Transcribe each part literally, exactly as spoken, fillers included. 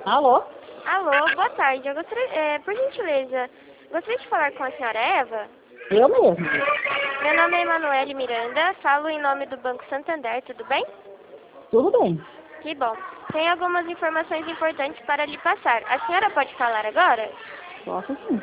Alô? Alô, boa tarde. Eu gostaria, é, por gentileza, gostaria de falar com a senhora Eva. Eu mesmo. Meu nome é Emanuele Miranda, falo em nome do Banco Santander, tudo bem? Tudo bem. Que bom. Tenho algumas informações importantes para lhe passar. A senhora pode falar agora? Posso sim.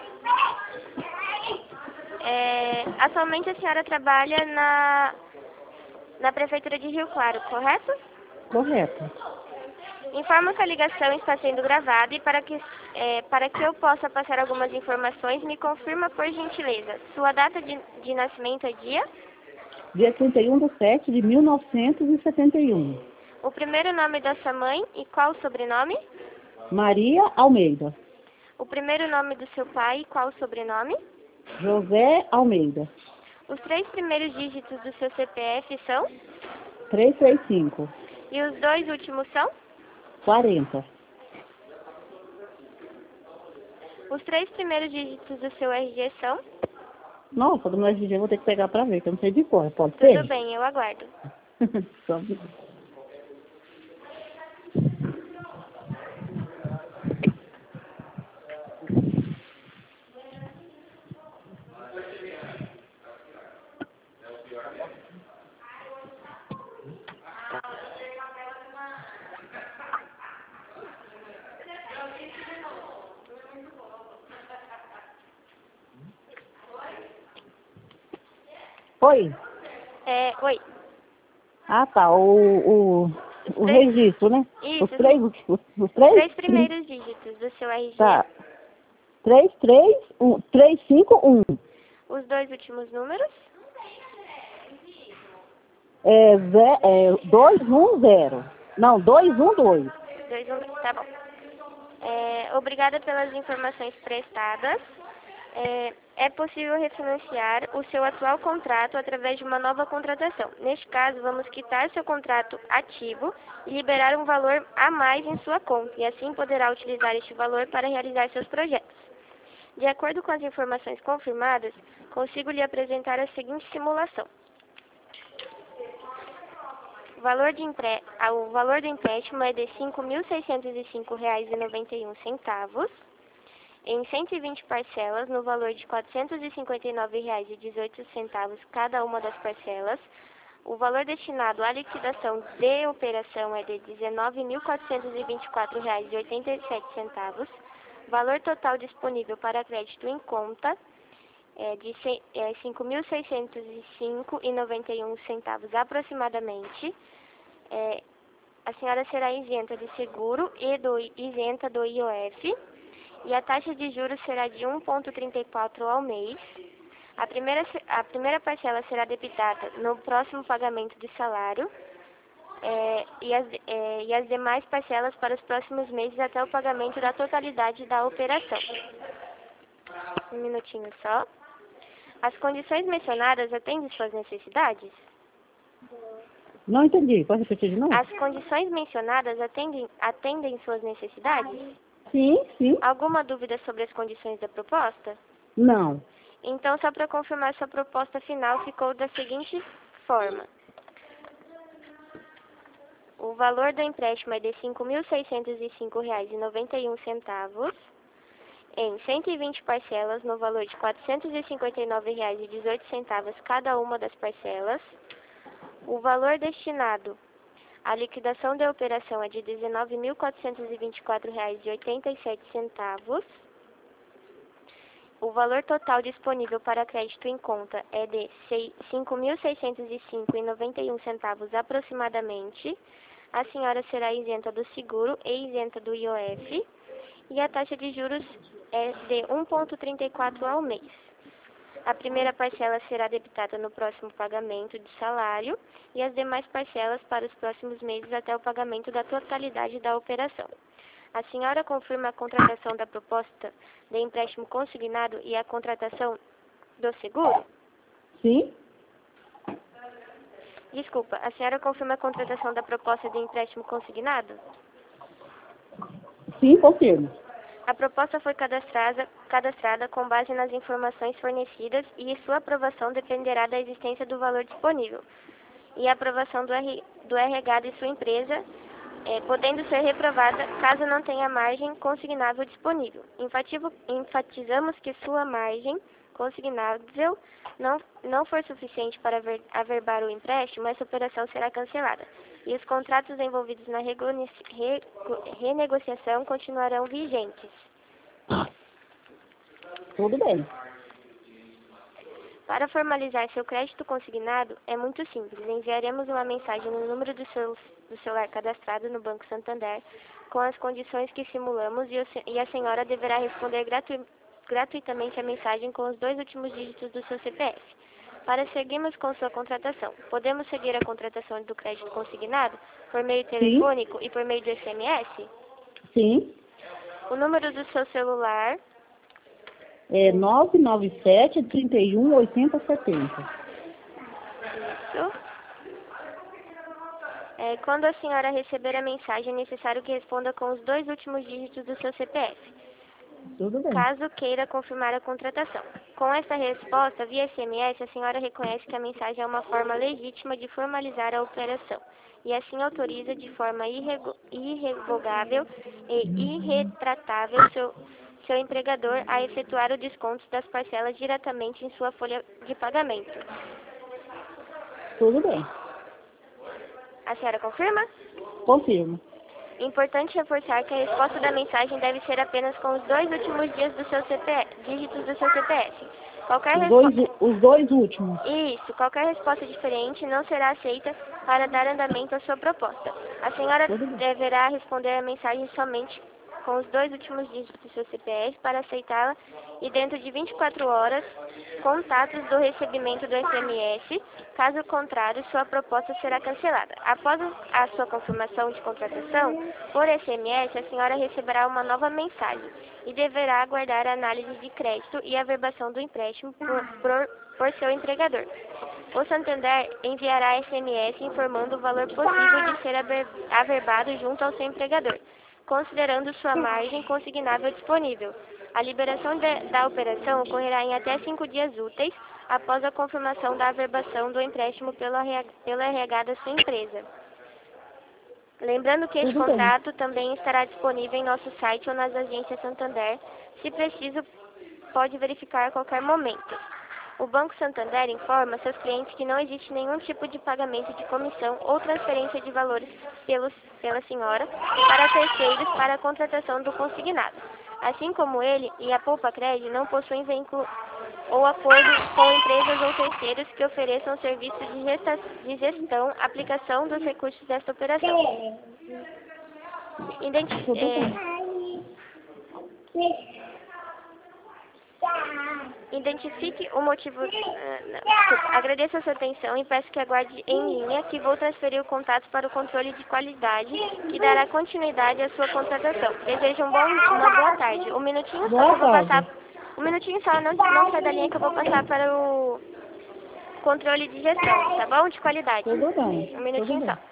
É, atualmente a senhora trabalha na, na Prefeitura de Rio Claro, correto? Correto. Informo que a ligação está sendo gravada e para que, é, para que eu possa passar algumas informações, me confirma por gentileza. Sua data de, de nascimento é dia? Dia trinta e um de sete de mil novecentos e setenta e um. O primeiro nome da sua mãe e qual o sobrenome? Maria Almeida. O primeiro nome do seu pai e qual o sobrenome? José Almeida. Os três primeiros dígitos do seu C P F são? trezentos e trinta e cinco. E os dois últimos são? quarenta. Os três primeiros dígitos do seu R G são? Nossa, do meu R G eu vou ter que pegar pra ver, que eu não sei de cor. Pode Tudo ser? bem, eu aguardo. Só um minuto. Oi. É, oi. Ah, tá. O, o, o três- registro, né? Isso, Os três, os, os três? Três primeiros dígitos do seu R G. Tá. três, três, um, três, cinco, um. Os dois últimos números? É, ze- é dois, um, zero. Não, dois, um, dois. Dois, um, tá bom. É, obrigada pelas informações prestadas. É, é possível refinanciar o seu atual contrato através de uma nova contratação. Neste caso, vamos quitar seu contrato ativo e liberar um valor a mais em sua conta, e assim poderá utilizar este valor para realizar seus projetos. De acordo com as informações confirmadas, consigo lhe apresentar a seguinte simulação. O valor, de empre... ah, o valor do empréstimo é de cinco mil seiscentos e cinco reais e noventa e um centavos, em cento e vinte parcelas, no valor de quatrocentos e cinquenta e nove reais e dezoito centavos cada uma das parcelas. O valor destinado à liquidação de operação é de dezenove mil quatrocentos e vinte e quatro reais e oitenta e sete centavos. Valor total disponível para crédito em conta é de cinco mil seiscentos e cinco reais e noventa e um centavos aproximadamente. É, a senhora será isenta de seguro e do, isenta do I O F. E a taxa de juros será de um vírgula trinta e quatro ao mês. A primeira, a primeira parcela será debitada no próximo pagamento de salário, é, e, as, é, e as demais parcelas para os próximos meses até o pagamento da totalidade da operação. Um minutinho só. As condições mencionadas atendem suas necessidades? Não entendi. Pode repetir de novo? As condições mencionadas atendem, atendem suas necessidades? Sim, sim. Alguma dúvida sobre as condições da proposta? Não. Então, só para confirmar, sua proposta final ficou da seguinte forma. O valor do empréstimo é de cinco mil seiscentos e cinco reais e noventa e um centavos, em cento e vinte parcelas, no valor de quatrocentos e cinquenta e nove reais e dezoito centavos cada uma das parcelas. O valor destinado à liquidação da operação é de dezenove mil quatrocentos e vinte e quatro reais e oitenta e sete centavos. O valor total disponível para crédito em conta é de cinco mil seiscentos e cinco reais e noventa e um centavos aproximadamente. A senhora será isenta do seguro e isenta do I O F. E a taxa de juros é de um vírgula trinta e quatro ao mês. A primeira parcela será debitada no próximo pagamento de salário e as demais parcelas para os próximos meses até o pagamento da totalidade da operação. A senhora confirma a contratação da proposta de empréstimo consignado e a contratação do seguro? Sim? Desculpa, a senhora confirma a contratação da proposta de empréstimo consignado? Sim, confirmo. A proposta foi cadastrada, cadastrada com base nas informações fornecidas e sua aprovação dependerá da existência do valor disponível e a aprovação do, R, do R H de sua empresa é, podendo ser reprovada caso não tenha margem consignável disponível. Enfativo, enfatizamos que sua margem consignável não, não for suficiente para aver, averbar o empréstimo, essa operação será cancelada. E os contratos envolvidos na re, renegociação continuarão vigentes. Tudo bem. Para formalizar seu crédito consignado, é muito simples. Enviaremos uma mensagem no número do, seu, do celular cadastrado no Banco Santander, com as condições que simulamos, e, o, e a senhora deverá responder gratu, gratuitamente a mensagem com os dois últimos dígitos do seu C P F. Para seguirmos com sua contratação, podemos seguir a contratação do crédito consignado por meio telefônico Sim. e por meio do S M S? Sim. O número do seu celular... É nove nove sete, trinta e um, oitenta, setenta. Isso. É, quando a senhora receber a mensagem, é necessário que responda com os dois últimos dígitos do seu C P F. Tudo bem. Caso queira confirmar a contratação. Com essa resposta, via S M S, a senhora reconhece que a mensagem é uma forma legítima de formalizar a operação e assim autoriza de forma irrego irrevogável e irretratável seu, seu empregador a efetuar o desconto das parcelas diretamente em sua folha de pagamento. Tudo bem. A senhora confirma? Confirmo. Importante reforçar que a resposta da mensagem deve ser apenas com os dois últimos dias do seu C P F, dígitos do seu C P F. Qualquer os, dois, os dois últimos. Isso. Qualquer resposta diferente não será aceita para dar andamento à sua proposta. A senhora deverá responder a mensagem somente com os dois últimos dígitos do seu C P F para aceitá-la e dentro de vinte e quatro horas, contatos do recebimento do S M S. Caso contrário, sua proposta será cancelada. Após a sua confirmação de contratação, por S M S, a senhora receberá uma nova mensagem e deverá aguardar a análise de crédito e a averbação do empréstimo por, por, por seu empregador. O Santander enviará S M S informando o valor possível de ser averbado junto ao seu empregador, considerando sua margem consignável disponível. A liberação de, da operação ocorrerá em até cinco dias úteis após a confirmação da averbação do empréstimo pelo, pelo R H da sua empresa. Lembrando que este contrato também estará disponível em nosso site ou nas agências Santander. Se preciso, pode verificar a qualquer momento. O Banco Santander informa seus clientes que não existe nenhum tipo de pagamento de comissão ou transferência de valores pelos, pela senhora para terceiros para a contratação do consignado. Assim como ele e a Poupa Crédito não possuem vínculo ou acordo com empresas ou terceiros que ofereçam serviços de, gesta, de gestão, aplicação dos recursos desta operação. Identi é, Identifique o motivo... Uh, não, agradeço a sua atenção e peço que aguarde em linha que vou transferir o contato para o controle de qualidade que dará continuidade à sua contratação. Desejo um bom, uma boa tarde. Um minutinho só que eu vou passar... Um minutinho só, não, não sai da linha que eu vou passar para o controle de gestão, tá bom? De qualidade. Tudo bem. Um minutinho só.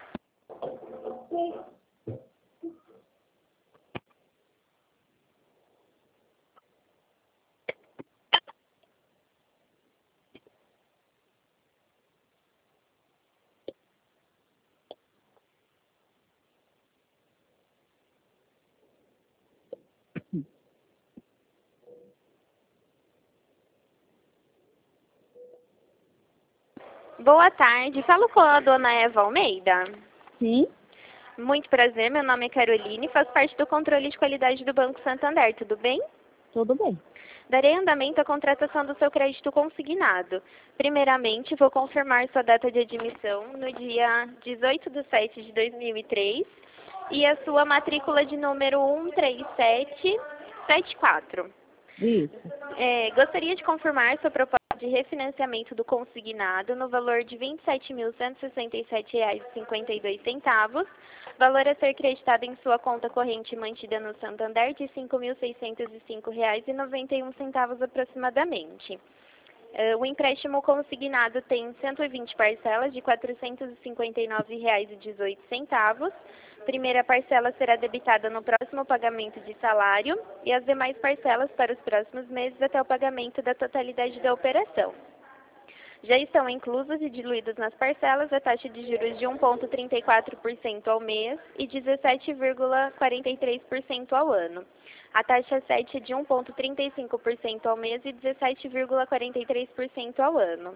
Boa tarde, falo com a dona Eva Almeida. Sim. Muito prazer, meu nome é Caroline e faço parte do controle de qualidade do Banco Santander, tudo bem? Tudo bem. Darei andamento à contratação do seu crédito consignado. Primeiramente, vou confirmar sua data de admissão no dia dezoito de setembro de dois mil e três e a sua matrícula de número um três sete sete quatro. Isso. É, gostaria de confirmar sua proposta de refinanciamento do consignado no valor de vinte e sete mil cento e sessenta e sete reais e cinquenta e dois centavos, valor a ser creditado em sua conta corrente mantida no Santander de cinco mil seiscentos e cinco reais e noventa e um centavos aproximadamente. Uh, o empréstimo consignado tem cento e vinte parcelas de quatrocentos e cinquenta e nove reais e dezoito centavos. Primeira parcela será debitada no próximo pagamento de salário e as demais parcelas para os próximos meses até o pagamento da totalidade da operação. Já estão inclusos e diluídos nas parcelas a taxa de juros de um vírgula trinta e quatro por cento ao mês e dezessete vírgula quarenta e três por cento ao ano. A taxa sete é de um vírgula trinta e cinco por cento ao mês e dezessete vírgula quarenta e três por cento ao ano.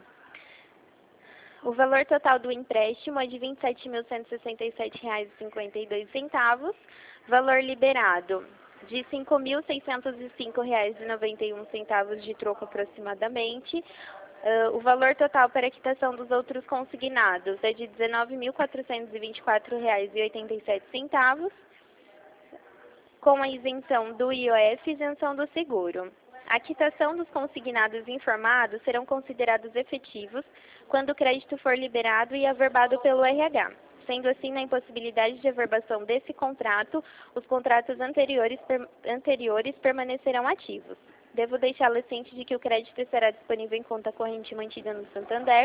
O valor total do empréstimo é de vinte e sete mil cento e sessenta e sete reais e cinquenta e dois centavos, valor liberado de cinco mil seiscentos e cinco reais e noventa e um centavos de troco aproximadamente. Uh, o valor total para a quitação dos outros consignados é de dezenove mil quatrocentos e vinte e quatro reais e oitenta e sete centavos, com a isenção do I O F e isenção do seguro. A quitação dos consignados informados serão considerados efetivos quando o crédito for liberado e averbado pelo R H. Sendo assim, na impossibilidade de averbação desse contrato, os contratos anteriores, per, anteriores permanecerão ativos. Devo deixá-la ciente de que o crédito estará disponível em conta corrente mantida no Santander,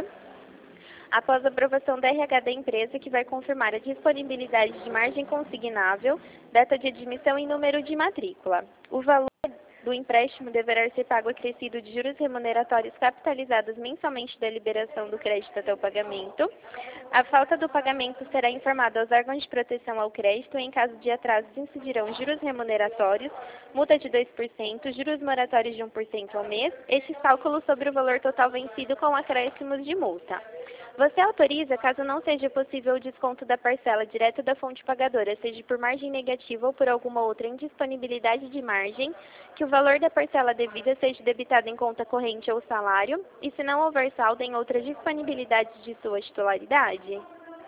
após a aprovação da R H da empresa, que vai confirmar a disponibilidade de margem consignável, data de admissão e número de matrícula. O valor do empréstimo deverá ser pago acrescido de juros remuneratórios capitalizados mensalmente da liberação do crédito até o pagamento. A falta do pagamento será informada aos órgãos de proteção ao crédito e, em caso de atrasos, incidirão juros remuneratórios, multa de dois por cento, juros moratórios de um por cento ao mês, estes cálculos sobre o valor total vencido com acréscimos de multa. Você autoriza, caso não seja possível o desconto da parcela direto da fonte pagadora, seja por margem negativa ou por alguma outra indisponibilidade de margem, que o valor da parcela devida seja debitado em conta corrente ou salário, e se não houver saldo em outra disponibilidade de sua titularidade?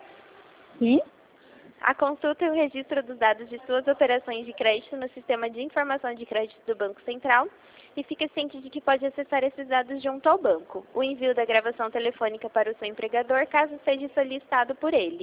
Sim. A consulta e o registro dos dados de suas operações de crédito no Sistema de Informação de Crédito do Banco Central, e fique ciente de que pode acessar esses dados junto ao banco. O envio da gravação telefônica para o seu empregador, caso seja solicitado por ele.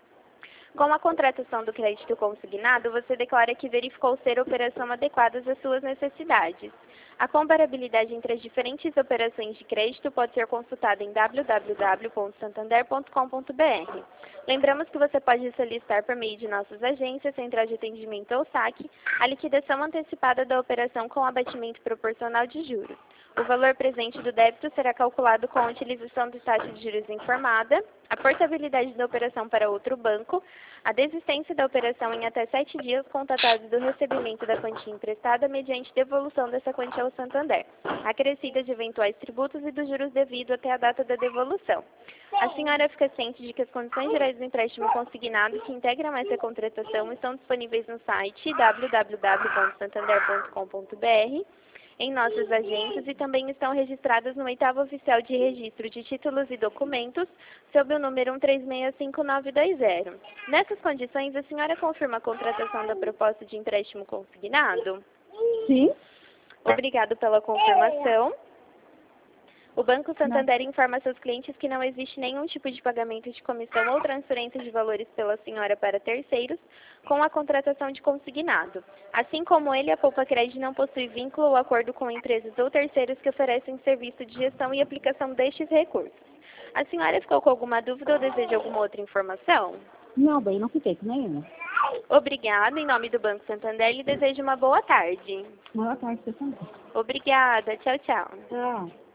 Com a contratação do crédito consignado, você declara que verificou ser a operação adequada às suas necessidades. A comparabilidade entre as diferentes operações de crédito pode ser consultada em w w w ponto santander ponto com ponto b r. Lembramos que você pode solicitar por meio de nossas agências, central de atendimento ou saque, a liquidação antecipada da operação com abatimento proporcional de juros. O valor presente do débito será calculado com a utilização de taxa de juros informada, a portabilidade da operação para outro banco, a desistência da operação em até sete dias contatados do recebimento da quantia emprestada mediante devolução dessa quantia ao Santander, acrescida de eventuais tributos e dos juros devidos até a data da devolução. A senhora fica ciente de que as condições gerais do empréstimo consignado que integram essa contratação estão disponíveis no site w w w ponto santander ponto com ponto b r, em nossas agências, e também estão registradas no oitavo oficial de registro de títulos e documentos, sob o número um três seis cinco nove dois zero. Nessas condições, a senhora confirma a contratação da proposta de empréstimo consignado? Sim. Obrigado pela confirmação. O Banco Santander informa seus clientes que não existe nenhum tipo de pagamento de comissão ou transferência de valores pela senhora para terceiros com a contratação de consignado. Assim como ele, a Poupa Cred não possui vínculo ou acordo com empresas ou terceiros que oferecem serviço de gestão e aplicação destes recursos. A senhora ficou com alguma dúvida ou deseja alguma outra informação? Não, bem, não fiquei com nenhuma. Obrigada. Em nome do Banco Santander, lhe desejo uma boa tarde. Boa tarde, você também. Obrigada. Tchau, tchau. Tchau.